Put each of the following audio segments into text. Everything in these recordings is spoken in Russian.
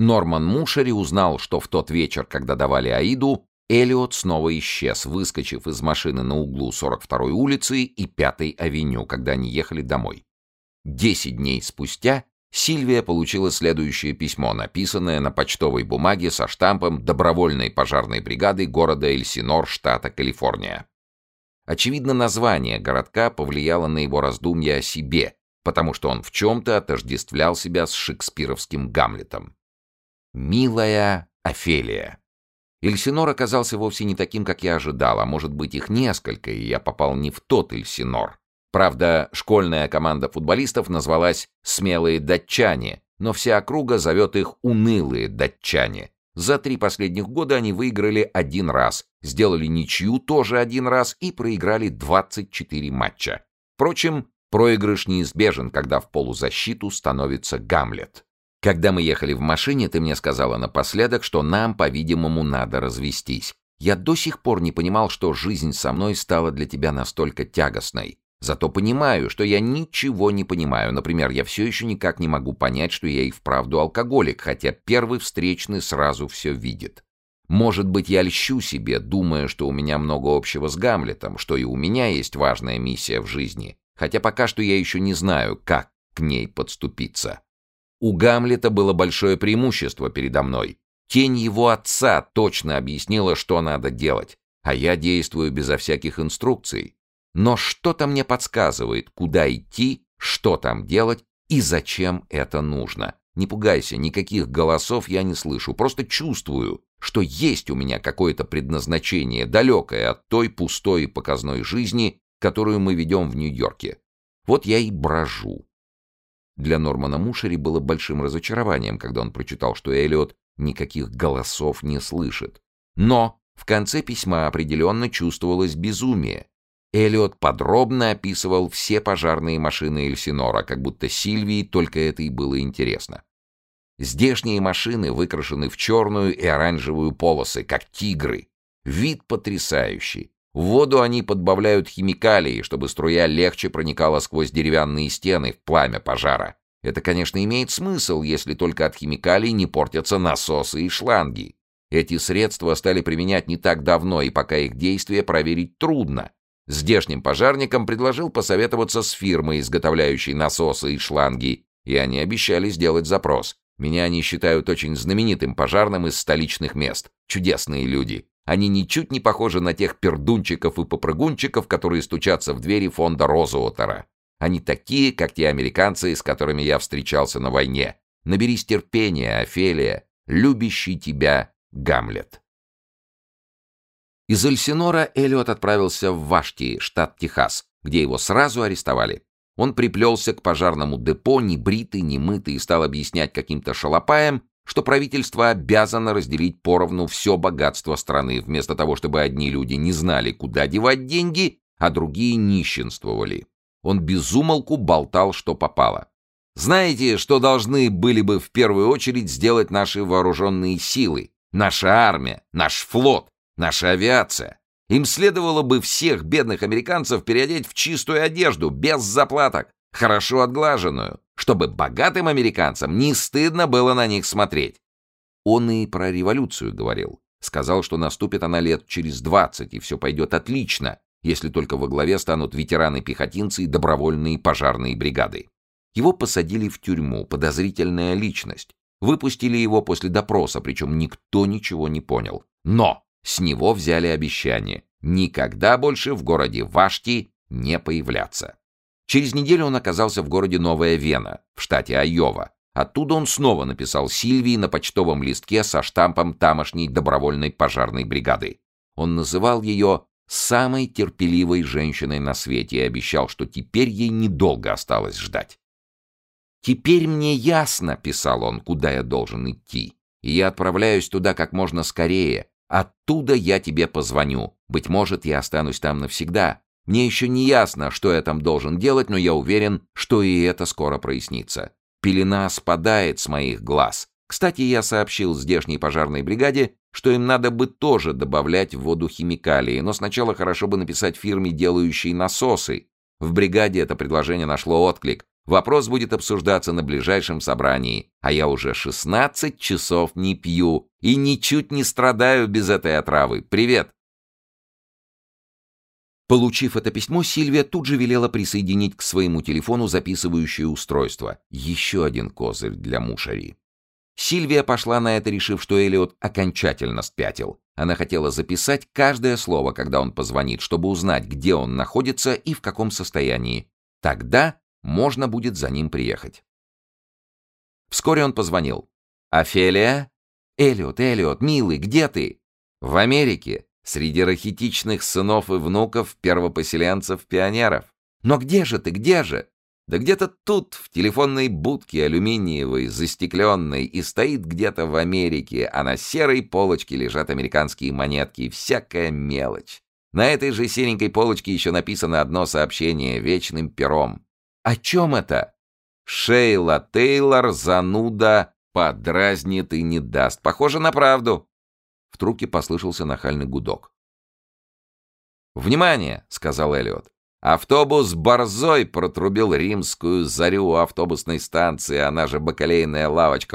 Норман Мушери узнал, что в тот вечер, когда давали Аиду, Эллиот снова исчез, выскочив из машины на углу 42-й улицы и 5-й авеню, когда они ехали домой. 10 дней спустя Сильвия получила следующее письмо, написанное на почтовой бумаге со штампом добровольной пожарной бригады города Эльсинор, штата Калифорния. Очевидно, название городка повлияло на его раздумья о себе, потому что он в чем-то отождествлял себя с шекспировским Гамлетом. «Милая Офелия». Эльсинор оказался вовсе не таким, как я ожидал, а может быть их несколько, и я попал не в тот Эльсинор. Правда, школьная команда футболистов назвалась «Смелые датчане», но вся округа зовет их «Унылые датчане». За 3 последних года они выиграли 1 раз, сделали ничью тоже 1 раз и проиграли 24 матча. Впрочем, проигрыш неизбежен, когда в полузащиту становится Гамлет. Когда мы ехали в машине, ты мне сказала напоследок, что нам, по-видимому, надо развестись. Я до сих пор не понимал, что жизнь со мной стала для тебя настолько тягостной. Зато понимаю, что я ничего не понимаю. Например, я все еще никак не могу понять, что я и вправду алкоголик, хотя первый встречный сразу все видит. Может быть, я льщу себе, думая, что у меня много общего с Гамлетом, что и у меня есть важная миссия в жизни, хотя пока что я еще не знаю, как к ней подступиться. У Гамлета было большое преимущество передо мной. Тень его отца точно объяснила, что надо делать, а я действую безо всяких инструкций. Но что-то мне подсказывает, куда идти, что там делать и зачем это нужно. Не пугайся, никаких голосов я не слышу, просто чувствую, что есть у меня какое-то предназначение, далекое от той пустой и показной жизни, которую мы ведем в Нью-Йорке. Вот я и брожу. Для Нормана Мушери было большим разочарованием, когда он прочитал, что Эллиот никаких голосов не слышит. Но в конце письма определенно чувствовалось безумие. Эллиот подробно описывал все пожарные машины Эльсинора, как будто Сильвии только это и было интересно. Здешние машины выкрашены в черную и оранжевую полосы, как тигры. Вид потрясающий. В воду они подбавляют химикалии, чтобы струя легче проникала сквозь деревянные стены в пламя пожара. Это, конечно, имеет смысл, если только от химикалий не портятся насосы и шланги. Эти средства стали применять не так давно, и пока их действие проверить трудно. Здешним пожарникам предложил посоветоваться с фирмой, изготовляющей насосы и шланги, и они обещали сделать запрос. Меня они считают очень знаменитым пожарным из столичных мест. Чудесные люди. Они ничуть не похожи на тех пердунчиков и попрыгунчиков, которые стучатся в двери фонда Розуотера. Они такие, как те американцы, с которыми я встречался на войне. Наберись терпения, Офелия, любящий тебя Гамлет. Из Эльсинора Эллиот отправился в Вашти, штат Техас, где его сразу арестовали. Он приплелся к пожарному депо, небритый, немытый, и стал объяснять каким-то шалопаям, что правительство обязано разделить поровну все богатство страны, вместо того, чтобы одни люди не знали, куда девать деньги, а другие нищенствовали. Он без умолку болтал, что попало. Знаете, что должны были бы в первую очередь сделать наши вооруженные силы, наша армия, наш флот, наша авиация? Им следовало бы всех бедных американцев переодеть в чистую одежду, без заплаток, хорошо отглаженную, чтобы богатым американцам не стыдно было на них смотреть. Он и про революцию говорил. Сказал, что наступит она лет через 20, и все пойдет отлично, если только во главе станут ветераны-пехотинцы и добровольные пожарные бригады. Его посадили в тюрьму, подозрительная личность. Выпустили его после допроса, причем никто ничего не понял. Но с него взяли обещание никогда больше в городе Вашти не появляться. Через неделю он оказался в городе Новая Вена, в штате Айова. Оттуда он снова написал Сильвии на почтовом листке со штампом тамошней добровольной пожарной бригады. Он называл ее самой терпеливой женщиной на свете и обещал, что теперь ей недолго осталось ждать. «Теперь мне ясно, — писал он, — куда я должен идти, и я отправляюсь туда как можно скорее. Оттуда я тебе позвоню. Быть может, я останусь там навсегда. Мне еще не ясно, что я там должен делать, но я уверен, что и это скоро прояснится. Пелена спадает с моих глаз. Кстати, я сообщил здешней пожарной бригаде, что им надо бы тоже добавлять в воду химикалии, но сначала хорошо бы написать фирме, делающей насосы. В бригаде это предложение нашло отклик. Вопрос будет обсуждаться на ближайшем собрании, а я уже 16 часов не пью и ничуть не страдаю без этой отравы. Привет!» Получив это письмо, Сильвия тут же велела присоединить к своему телефону записывающее устройство. Еще один козырь для Мушари. Сильвия пошла на это, решив, что Эллиот окончательно спятил. Она хотела записать каждое слово, когда он позвонит, чтобы узнать, где он находится и в каком состоянии. Тогда можно будет за ним приехать. Вскоре он позвонил. «Офелия?» «Эллиот, милый, где ты?» «В Америке. Среди рахитичных сынов и внуков первопоселенцев-пионеров. Но где же ты, где же?» «Да где-то тут, в телефонной будке алюминиевой, застекленной, и стоит где-то в Америке, а на серой полочке лежат американские монетки и всякая мелочь. На этой же серенькой полочке еще написано одно сообщение вечным пером. О чем это?» «Шейла Тейлор, зануда, подразнит и не даст. Похоже на правду». В трубке послышался нахальный гудок. «Внимание!» — сказал Эллиот. «Автобус борзой протрубил римскую зарю у автобусной станции, она же бакалейная лавочка.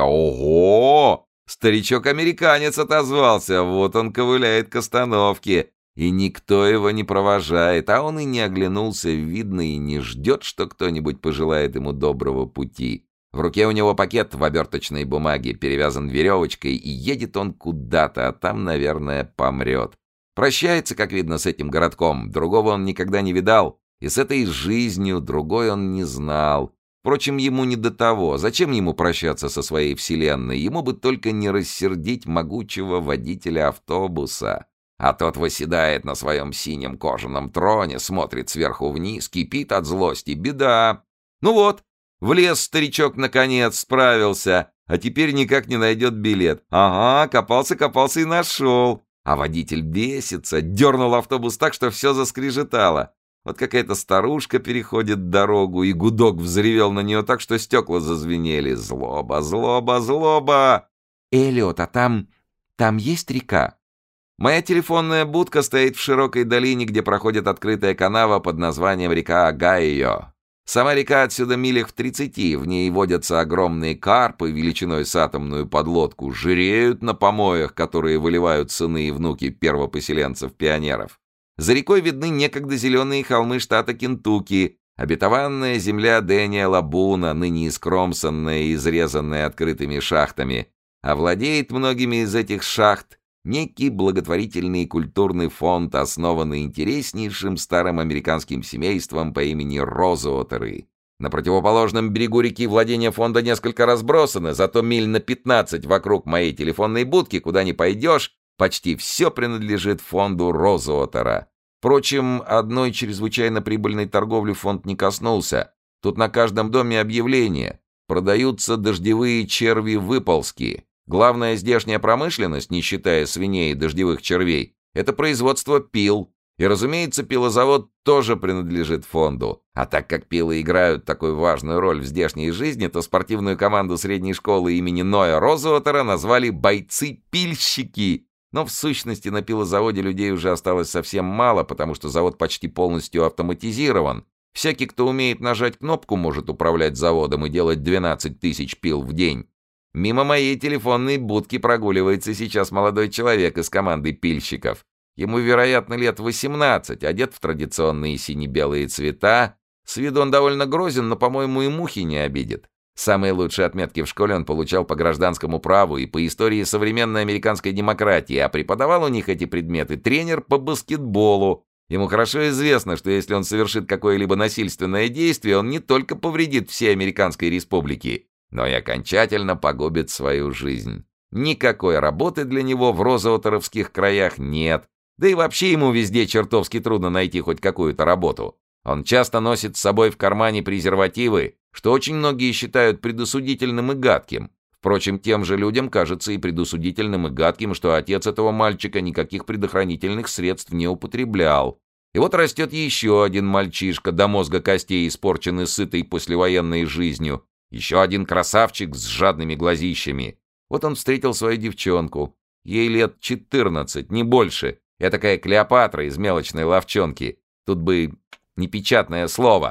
Ого! Старичок-американец отозвался, вот он ковыляет к остановке, и никто его не провожает, а он и не оглянулся, видно, и не ждет, что кто-нибудь пожелает ему доброго пути. В руке у него пакет в оберточной бумаге, перевязан веревочкой, и едет он куда-то, а там, наверное, помрет. Прощается, как видно, с этим городком, другого он никогда не видал, и с этой жизнью другой он не знал. Впрочем, ему не до того. Зачем ему прощаться со своей вселенной? Ему бы только не рассердить могучего водителя автобуса. А тот восседает на своем синем кожаном троне, смотрит сверху вниз, кипит от злости. Беда! Ну вот, влез старичок наконец, справился, а теперь никак не найдет билет. Ага, копался и нашел. А водитель бесится, дернул автобус так, что все заскрежетало. Вот какая-то старушка переходит дорогу, и гудок взревел на нее так, что стекла зазвенели. Злоба, злоба, злоба! «Эллиот, а там есть река?» «Моя телефонная будка стоит в широкой долине, где проходит открытая канава под названием река Огайо. Сама река отсюда милях в 30, в ней водятся огромные карпы величиной с атомную подлодку, жиреют на помоях, которые выливают сыны и внуки первопоселенцев-пионеров. За рекой видны некогда зеленые холмы штата Кентукки, обетованная земля Дэниела Буна, ныне искромсанная и изрезанная открытыми шахтами, а владеет многими из этих шахт некий благотворительный и культурный фонд, основанный интереснейшим старым американским семейством по имени Розуотеры. На противоположном берегу реки владения фонда несколько разбросаны, зато миль на 15 вокруг моей телефонной будки, куда ни пойдешь, почти все принадлежит фонду Розуотера. Впрочем, одной чрезвычайно прибыльной торговли фонд не коснулся. Тут на каждом доме объявление. Продаются дождевые черви-выползки. Главная здешняя промышленность, не считая свиней и дождевых червей, это производство пил. И, разумеется, пилозавод тоже принадлежит фонду. А так как пилы играют такую важную роль в здешней жизни, то спортивную команду средней школы имени Ноя Розуотера назвали «бойцы-пильщики». Но в сущности на пилозаводе людей уже осталось совсем мало, потому что завод почти полностью автоматизирован. Всякий, кто умеет нажать кнопку, может управлять заводом и делать 12 тысяч пил в день. Мимо моей телефонной будки прогуливается сейчас молодой человек из команды пильщиков. Ему, вероятно, лет 18, одет в традиционные сине-белые цвета. С виду он довольно грозен, но, по-моему, и мухи не обидит. Самые лучшие отметки в школе он получал по гражданскому праву и по истории современной американской демократии, а преподавал у них эти предметы тренер по баскетболу. Ему хорошо известно, что если он совершит какое-либо насильственное действие, он не только повредит всей Американской Республике, но и окончательно погубит свою жизнь. Никакой работы для него в розуотеровских краях нет. Да и вообще ему везде чертовски трудно найти хоть какую-то работу. Он часто носит с собой в кармане презервативы, что очень многие считают предосудительным и гадким. Впрочем, тем же людям кажется и предосудительным и гадким, что отец этого мальчика никаких предохранительных средств не употреблял. И вот растет еще один мальчишка, до мозга костей испорченный сытой послевоенной жизнью. Еще один красавчик с жадными глазищами. Вот он встретил свою девчонку. Ей лет 14, не больше. Этакая Клеопатра из мелочной лавчонки. Тут бы непечатное слово.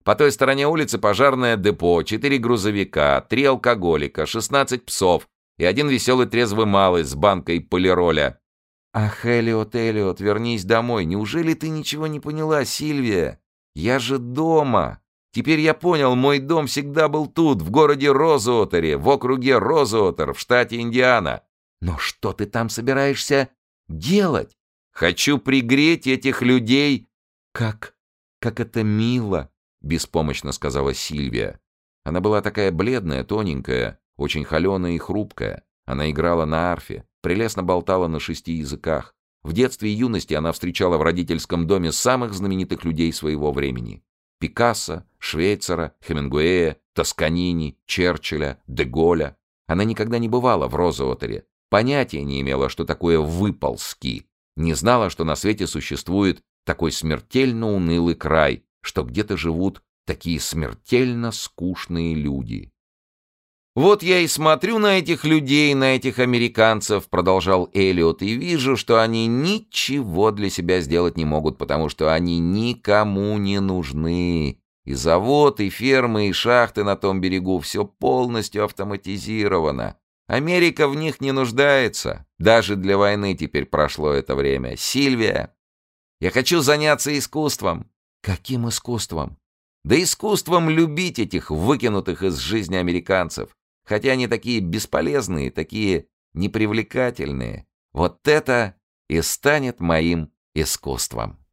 По той стороне улицы пожарное депо, 4 грузовика, 3 алкоголика, 16 псов и один веселый трезвый малый с банкой полироля. Ах, Эллиот, Эллиот, вернись домой. Неужели ты ничего не поняла, Сильвия? Я же дома. Теперь я понял, мой дом всегда был тут, в городе Розуотере, в округе Розуотер, в штате Индиана. Но что ты там собираешься делать? Хочу пригреть этих людей. Как это мило, беспомощно сказала Сильвия. Она была такая бледная, тоненькая, очень холеная и хрупкая. Она играла на арфе, прелестно болтала на 6 языках. В детстве и юности она встречала в родительском доме самых знаменитых людей своего времени. Пикассо, Швейцера, Хемингуэя, Тосканини, Черчилля, де Голля. Она никогда не бывала в Розуотере, понятия не имела, что такое выползки, не знала, что на свете существует такой смертельно унылый край, что где-то живут такие смертельно скучные люди. «Вот я и смотрю на этих людей, на этих американцев», — продолжал Эллиот, «и вижу, что они ничего для себя сделать не могут, потому что они никому не нужны. И завод, и фермы, и шахты на том берегу — все полностью автоматизировано. Америка в них не нуждается. Даже для войны теперь прошло это время. Сильвия, я хочу заняться искусством». «Каким искусством?» «Да искусством любить этих выкинутых из жизни американцев. Хотя они такие бесполезные, такие непривлекательные. Вот это и станет моим искусством».